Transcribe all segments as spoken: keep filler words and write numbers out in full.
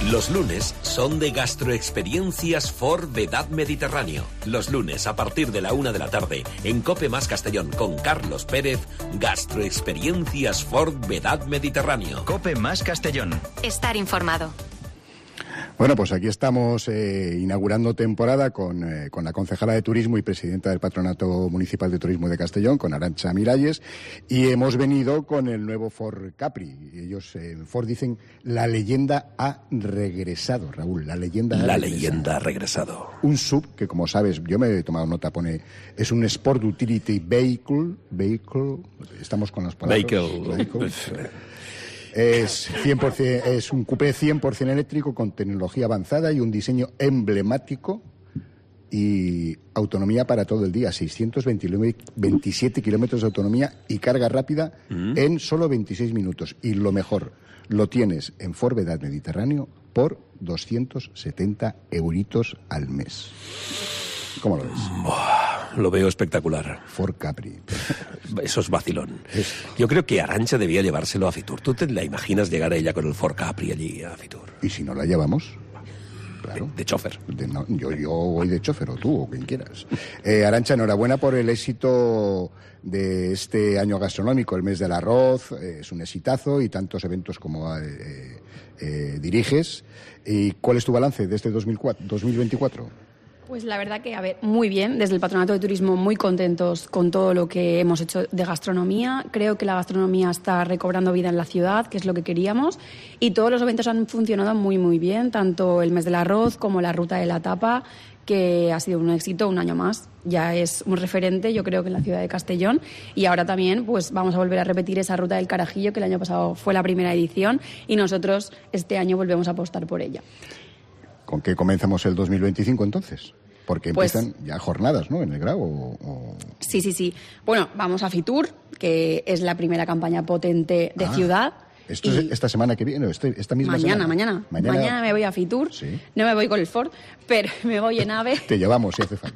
Los lunes son de Gastroexperiencias Ford Vedad Mediterráneo. Los lunes a partir de la una de la tarde en COPE más Castellón con Carlos Pérez, Gastroexperiencias Ford Vedad Mediterráneo. COPE más Castellón. Estar informado. Bueno, pues aquí estamos eh, inaugurando temporada con, eh, con la concejala de Turismo y presidenta del Patronato Municipal de Turismo de Castellón, con Arantxa Miralles, y hemos venido con el nuevo Ford Capri. Ellos, eh, Ford, dicen, la leyenda ha regresado, Raúl, la leyenda ha La regresado. leyenda ha regresado. Un sub que, como sabes, yo me he tomado nota, pone, es un Sport Utility Vehicle, vehicle, estamos con las palabras. Vehicle. Vehicle. Es, cien por ciento, es un coupé cien por ciento eléctrico con tecnología avanzada y un diseño emblemático y autonomía para todo el día. seiscientos veintisiete kilómetros de autonomía y carga rápida mm. en solo veintiséis minutos. Y lo mejor, lo tienes en Ford Vedad Mediterráneo por doscientos setenta euritos al mes. ¿Cómo lo ves? Buah, lo veo espectacular. Ford Capri. Eso es vacilón. Yo creo que Arantxa debía llevárselo a Fitur. ¿Tú te la imaginas llegar a ella con el Ford Capri allí a Fitur? ¿Y si no la llevamos? Claro. De, de chofer. De, no, yo, yo voy de chofer, o tú, o quien quieras. Eh, Arantxa, enhorabuena por el éxito de este año gastronómico, el mes del arroz. Eh, es un exitazo y tantos eventos como eh, eh, diriges. ¿Y cuál es tu balance de este dos mil veinticuatro? Pues la verdad que, a ver, muy bien. Desde el Patronato de Turismo muy contentos con todo lo que hemos hecho de gastronomía. Creo que la gastronomía está recobrando vida en la ciudad, que es lo que queríamos. Y todos los eventos han funcionado muy, muy bien. Tanto el mes del arroz como la ruta de la tapa, que ha sido un éxito un año más. Ya es un referente, yo creo, que en la ciudad de Castellón. Y ahora también pues vamos a volver a repetir esa ruta del Carajillo, que el año pasado fue la primera edición. Y nosotros este año volvemos a apostar por ella. ¿Con qué comenzamos el dos mil veinticinco entonces? Porque pues, empiezan ya jornadas, ¿no? En el Grau. O, o... Sí, sí, sí. Bueno, vamos a Fitur, que es la primera campaña potente de ah, ciudad. ¿Esto es esta semana que viene? Este, ¿Esta misma mañana, semana? Mañana, mañana. Mañana me voy a Fitur. ¿Sí? No me voy con el Ford, pero me voy en AVE. Te llevamos, si hace falta.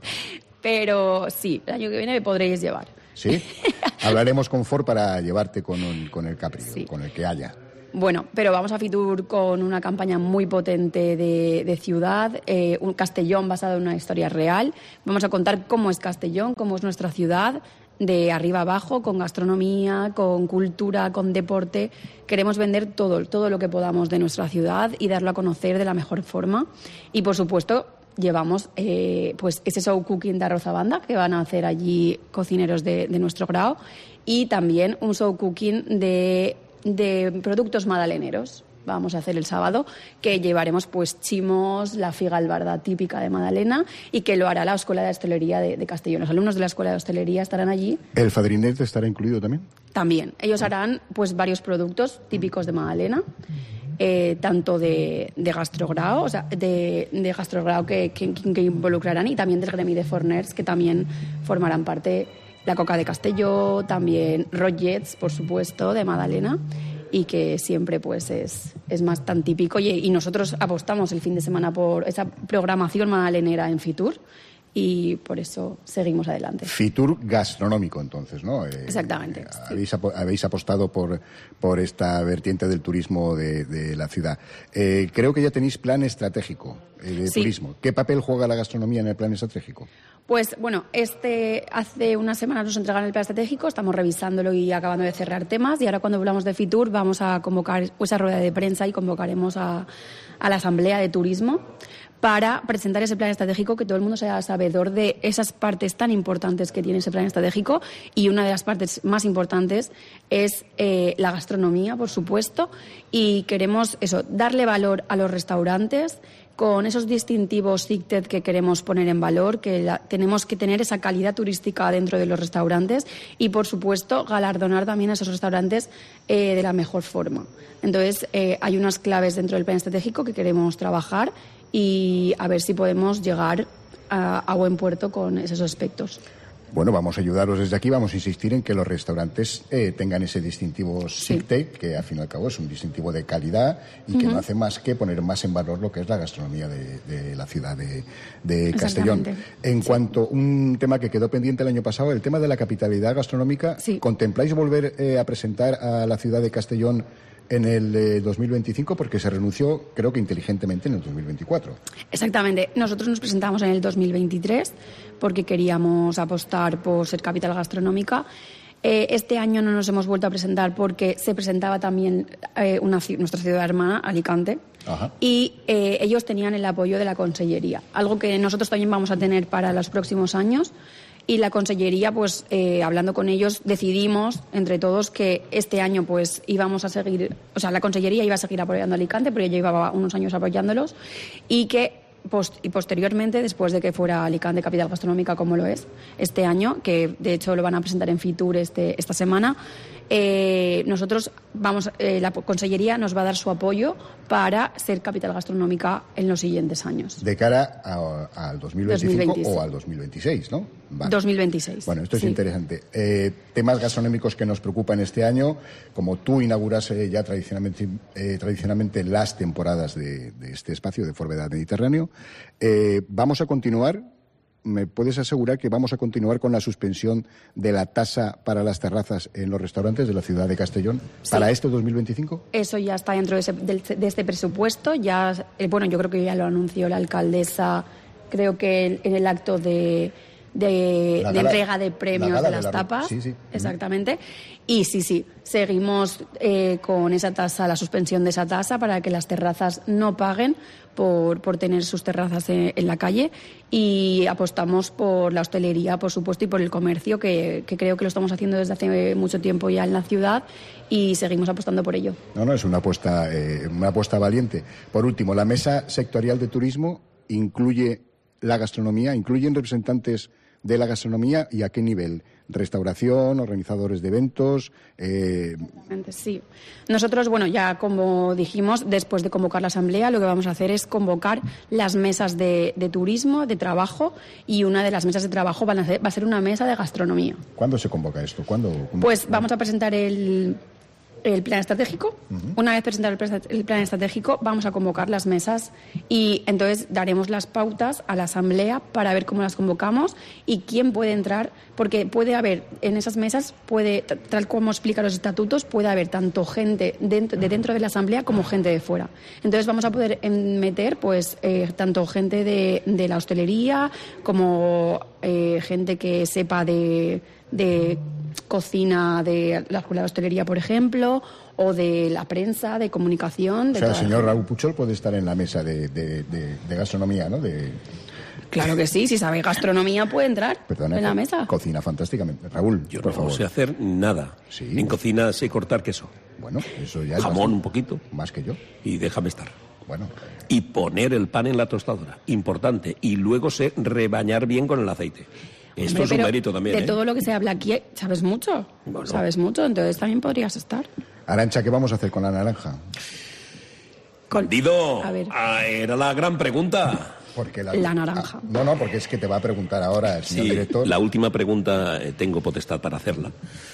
Pero sí, el año que viene me podréis llevar. ¿Sí? Hablaremos con Ford para llevarte con, un, con el Capri, sí. Con el que haya. Bueno, pero vamos a Fitur con una campaña muy potente de, de ciudad, eh, un Castellón basado en una historia real. Vamos a contar cómo es Castellón, cómo es nuestra ciudad, de arriba abajo, con gastronomía, con cultura, con deporte. Queremos vender todo, todo lo que podamos de nuestra ciudad y darlo a conocer de la mejor forma. Y, por supuesto, llevamos eh, pues ese show cooking de arroz a banda que van a hacer allí cocineros de, de nuestro grado, y también un show cooking de... de productos madaleneros. Vamos a hacer el sábado, que llevaremos pues chimos, la figa albarda típica de Madalena, y que lo hará la Escuela de Hostelería de, de Castellón. Los alumnos de la Escuela de Hostelería estarán allí. ¿El fadrinete estará incluido también? También. Ellos harán pues varios productos típicos de Madalena, eh, tanto de, de gastrograo, o sea, de, de gastrograo que, que, que involucrarán, y también del gremi de forners, que también formarán parte. La coca de Castelló, también rotllets, por supuesto, de Madalena, y que siempre pues es, es más tan típico. Y, y nosotros apostamos el fin de semana por esa programación madalenera en Fitur, y por eso seguimos adelante. Fitur gastronómico, entonces, ¿no? Eh, Exactamente. Eh, habéis, ap habéis apostado por, por esta vertiente del turismo de, de la ciudad. Eh, creo que ya tenéis plan estratégico eh, de sí. turismo. ¿Qué papel juega la gastronomía en el plan estratégico? Pues bueno, este hace unas semanas nos entregaron el plan estratégico, estamos revisándolo y acabando de cerrar temas, y ahora cuando hablamos de Fitur vamos a convocar esa rueda de prensa y convocaremos a, a la Asamblea de Turismo para presentar ese plan estratégico, que todo el mundo sea sabedor de esas partes tan importantes que tiene ese plan estratégico. Y una de las partes más importantes es eh, la gastronomía, por supuesto, y queremos eso, darle valor a los restaurantes con esos distintivos CICTED que queremos poner en valor, que la, tenemos que tener esa calidad turística dentro de los restaurantes, y, por supuesto, galardonar también a esos restaurantes eh, de la mejor forma. Entonces, eh, hay unas claves dentro del plan estratégico que queremos trabajar y a ver si podemos llegar a, a buen puerto con esos aspectos. Bueno, vamos a ayudaros desde aquí, vamos a insistir en que los restaurantes eh, tengan ese distintivo SICTED, sí. que al fin y al cabo es un distintivo de calidad y uh-huh. que no hace más que poner más en valor lo que es la gastronomía de, de la ciudad de, de Castellón. En sí. cuanto a un tema que quedó pendiente el año pasado, el tema de la capitalidad gastronómica, sí. ¿contempláis volver eh, a presentar a la ciudad de Castellón en el eh, dos mil veinticinco porque se renunció, creo que inteligentemente, en el dos mil veinticuatro. Exactamente. Nosotros nos presentamos en el dos mil veintitrés porque queríamos apostar por ser capital gastronómica. Eh, este año no nos hemos vuelto a presentar porque se presentaba también eh, una, nuestra ciudad hermana, Alicante, Ajá. y eh, ellos tenían el apoyo de la Consellería, algo que nosotros también vamos a tener para los próximos años. Y la Consellería, pues, eh, hablando con ellos, decidimos entre todos que este año, pues, íbamos a seguir, o sea, la Consellería iba a seguir apoyando a Alicante, porque ya llevaba unos años apoyándolos, y que post y posteriormente, después de que fuera Alicante capital gastronómica como lo es este año, que de hecho lo van a presentar en Fitur este, esta semana, eh, nosotros vamos, eh, la Consellería nos va a dar su apoyo para ser capital gastronómica en los siguientes años. De cara a, al dos mil veinticinco dos mil veintiséis. O al dos mil veintiséis, ¿no? Vale. dos mil veintiséis. Bueno, esto es sí. interesante. Eh, temas gastronómicos que nos preocupan este año, como tú inauguras eh, ya tradicionalmente, eh, tradicionalmente las temporadas de, de este espacio de Forvedad Mediterráneo, eh, vamos a continuar. ¿Me puedes asegurar que vamos a continuar con la suspensión de la tasa para las terrazas en los restaurantes de la ciudad de Castellón sí. para este dos mil veinticinco? Eso ya está dentro de, ese, de, de este presupuesto. Ya, eh, bueno, yo creo que ya lo anunció la alcaldesa, creo que en el acto de, de, gala, de entrega de premios de las de la, tapas. Sí, sí. Exactamente. Y sí, sí, seguimos eh, con esa tasa, la suspensión de esa tasa para que las terrazas no paguen por, por tener sus terrazas en, en la calle, y apostamos por la hostelería, por supuesto, y por el comercio, que, que creo que lo estamos haciendo desde hace mucho tiempo ya en la ciudad, y seguimos apostando por ello. No, no, es una apuesta, eh, una apuesta valiente. Por último, la mesa sectorial de turismo incluye la gastronomía, incluyen representantes de la gastronomía, ¿y a qué nivel? ¿Restauración, organizadores de eventos? Eh... Sí. Nosotros, bueno, ya como dijimos, después de convocar la asamblea, lo que vamos a hacer es convocar las mesas de, de turismo, de trabajo, y una de las mesas de trabajo van a ser, va a ser una mesa de gastronomía. ¿Cuándo se convoca esto? ¿Cuándo? Pues vamos a presentar el... el plan estratégico. Uh-huh. Una vez presentado el plan, el plan estratégico, vamos a convocar las mesas, y entonces daremos las pautas a la asamblea para ver cómo las convocamos y quién puede entrar, porque puede haber en esas mesas, puede, tal como explica los estatutos, puede haber tanto gente dentro, de dentro de la asamblea como gente de fuera. Entonces vamos a poder meter, pues, eh, tanto gente de, de la hostelería como eh, gente que sepa de de cocina de la escuela de hostelería, por ejemplo, o de la prensa, de comunicación. De o sea, el señor Raúl Puchol puede estar en la mesa de, de, de, de gastronomía, ¿no? De... Claro que sí, si sabe gastronomía puede entrar Perdona, en la mesa. Cocina fantásticamente. Raúl, yo por no favor. sé hacer nada. Sí. En cocina sé cortar queso. Bueno, eso ya es jamón bastante, un poquito. Más que yo. Y déjame estar. Bueno. Y poner el pan en la tostadora, importante. Y luego sé rebañar bien con el aceite. Esto Hombre, es un mérito también. De ¿eh? todo lo que se habla aquí, ¿sabes mucho? Bueno. ¿Sabes mucho? Entonces también podrías estar. Arantxa, ¿qué vamos a hacer con la naranja? Con... Dido, a ver. ah, era la gran pregunta. Porque la, la naranja. Ah, no, no, porque es que te va a preguntar ahora el señor sí, director. La última pregunta eh, tengo potestad para hacerla.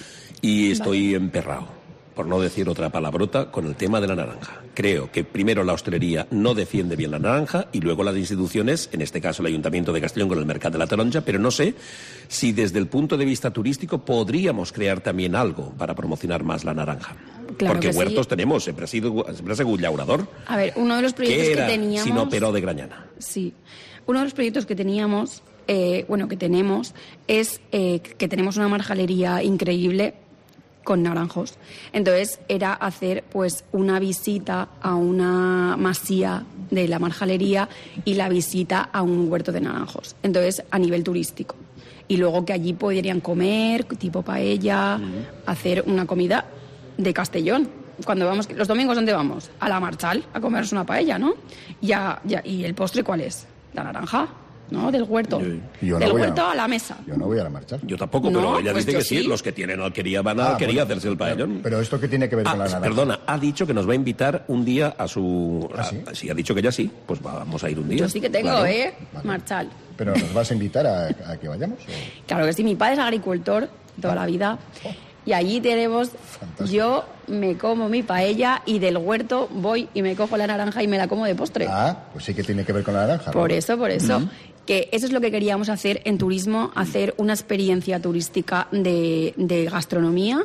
Y estoy vale. emperrado, por no decir otra palabrota, con el tema de la naranja. Creo que primero la hostelería no defiende bien la naranja y luego las instituciones, en este caso el Ayuntamiento de Castellón con el Mercat de la Taronja, pero no sé si desde el punto de vista turístico podríamos crear también algo para promocionar más la naranja. Claro Porque que huertos sí. tenemos, siempre ha sido, siempre ha sido llaurador. A ver, uno de los proyectos ¿Qué era, que teníamos... si no Peró de Grañana? Sí. Uno de los proyectos que teníamos, eh, bueno, que tenemos, es eh, que tenemos una marjalería increíble con naranjos. Entonces era hacer pues una visita a una masía de la marjalería y la visita a un huerto de naranjos. Entonces a nivel turístico. Y luego que allí podrían comer, tipo paella, uh-huh. hacer una comida de Castellón. Cuando vamos, los domingos, ¿dónde vamos? A la Marchal, a comernos una paella, ¿no? Ya, ya, ¿y el postre cuál es? La naranja, ¿no? Del huerto. Yo, yo Del no huerto a, a la mesa. Yo no voy a la Marchal. Yo tampoco, no, pero ella pues dice que sí. sí. Los que tienen alquería van a ah, alquería bueno, hacerse el paellón. Pero ¿esto qué tiene que ver ah, con la naranja? Perdona, ha dicho que nos va a invitar un día a su... ¿Ah, sí? A, si ha dicho que ya sí, pues vamos a ir un día. Yo sí que tengo, claro. ¿eh? Vale. Marchal. ¿Pero nos vas a invitar a, a que vayamos? ¿O? Claro que sí, mi padre es agricultor toda la vida. Oh. Y allí tenemos, fantástico. Yo me como mi paella y del huerto voy y me cojo la naranja y me la como de postre. Ah, pues sí que tiene que ver con la naranja. Por ¿no? eso, por eso. Uh-huh. Que eso es lo que queríamos hacer en turismo, hacer una experiencia turística de, de gastronomía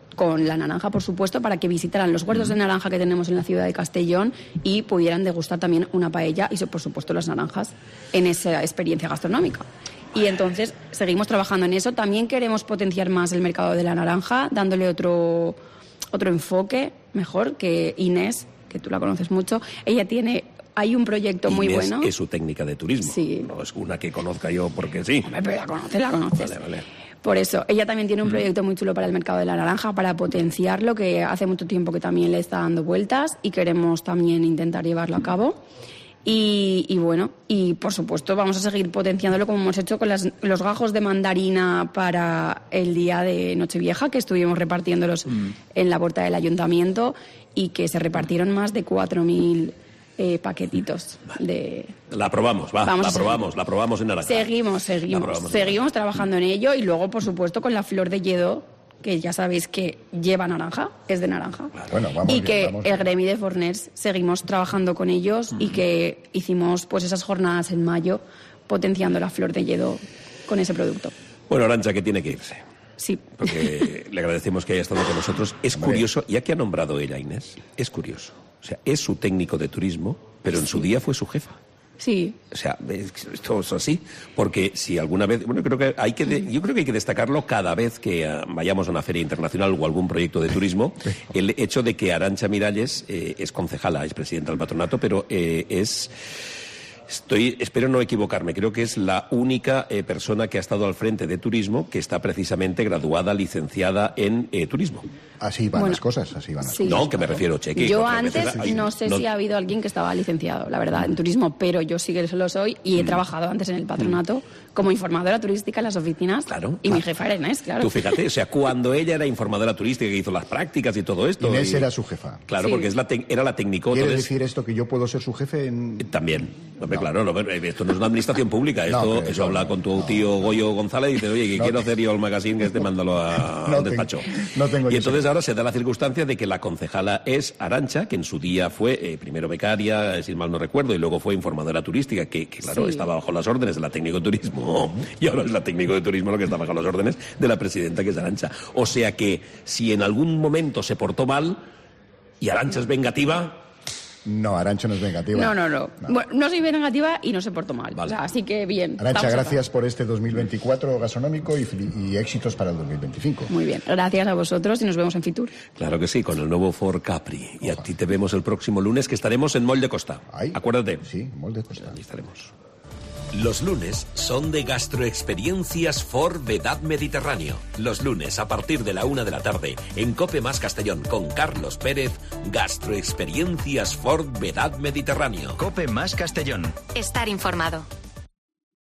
con la naranja, por supuesto, para que visitaran los huertos de naranja que tenemos en la ciudad de Castellón y pudieran degustar también una paella y, por supuesto, las naranjas en esa experiencia gastronómica. Y entonces seguimos trabajando en eso. También queremos potenciar más el mercado de la naranja, dándole otro, otro enfoque mejor, que Inés, que tú la conoces mucho, ella tiene... Hay un proyecto muy Inés bueno. Es su técnica de turismo. Sí. No es una que conozca yo porque sí. Hombre, pero la conoces, la conoces. Vale, vale. Por eso, ella también tiene un proyecto muy chulo para el mercado de la naranja, para potenciarlo, que hace mucho tiempo que también le está dando vueltas y queremos también intentar llevarlo a cabo. Y, y bueno, y por supuesto vamos a seguir potenciándolo como hemos hecho con las, los gajos de mandarina para el día de Nochevieja, que estuvimos repartiéndolos mm. en la puerta del ayuntamiento y que se repartieron más de cuatro mil Eh, paquetitos de... La probamos, va, Vamos la probamos, la probamos en naranja. Seguimos, seguimos, seguimos trabajando en ello y luego, por supuesto, con la flor de Lledó, que ya sabéis que lleva naranja, es de naranja. Bueno, vamos y bien, que vamos el bien. Gremi de Forners seguimos trabajando con ellos mm. y que hicimos pues esas jornadas en mayo potenciando la flor de Lledó con ese producto. Bueno, Arantxa, que tiene que irse. Sí. Porque le agradecemos que haya estado con nosotros. Es curioso, ya que ha nombrado ella, Inés, es curioso. O sea, es su técnico de turismo, pero en sí. su día fue su jefa. Sí. O sea, esto es así, porque si alguna vez, bueno, creo que hay que, de, yo creo que hay que destacarlo cada vez que uh, vayamos a una feria internacional o algún proyecto de turismo, el hecho de que Arantxa Miralles eh, es concejala, es presidenta del patronato, pero eh, es... Estoy, espero no equivocarme, creo que es la única eh, persona que ha estado al frente de turismo que está precisamente graduada, licenciada en eh, turismo. Así van bueno, las cosas, así van las sí. cosas. No, que me refiero, Chequi. Yo porque antes veces hay- no sé no- si ha habido alguien que estaba licenciado, la verdad, en turismo, pero yo sí que lo soy y he Mm. trabajado antes en el patronato como informadora turística en las oficinas. Claro. Y mi jefa era Inés, claro. Tú fíjate, o sea, cuando ella era informadora turística, que hizo las prácticas y todo esto. Inés y- era su jefa. Claro, Sí. porque es la tec- era la técnico. ¿Quiere entonces- decir esto que yo puedo ser su jefe en...? También. Hombre, No. claro, no, pero esto no es una administración pública. Esto, No, pero eso eso habla no, con tu no, tío no. Goyo González y dice, oye, que No quiero te- hacer yo el magazine que este, mándalo a, No al tengo- despacho. no tengo y yo entonces ese- ahora se da la circunstancia de que la concejala es Arantxa, que en su día fue eh, primero becaria, eh, si mal no recuerdo, y luego fue informadora turística, que, que claro, Sí. estaba bajo las órdenes de la técnico de turismo, y ahora es la técnico de turismo lo que está bajo las órdenes de la presidenta, que es Arantxa. O sea que si en algún momento se portó mal y Arantxa es vengativa... No, Arantxa no es vengativa. No, no, no. Bueno, no soy negativa y no se portó mal. Vale. O sea, así que bien. Arantxa, Vamos a- gracias por este dos mil veinticuatro gastronómico y, fel- y éxitos para el dos mil veinticinco. Muy bien. Gracias a vosotros y nos vemos en Fitur. Claro que sí, con el nuevo Ford Capri. Y a ti te vemos el próximo lunes, que estaremos en Mol de Costa. Ahí. Acuérdate. Sí, Molde Costa. Ahí estaremos. Los lunes son de gastroexperiencias Ford Vedad Mediterráneo. Los lunes a partir de la una de la tarde en Cope Más Castellón con Carlos Pérez, gastroexperiencias Ford Vedad Mediterráneo. Cope Más Castellón. Estar informado.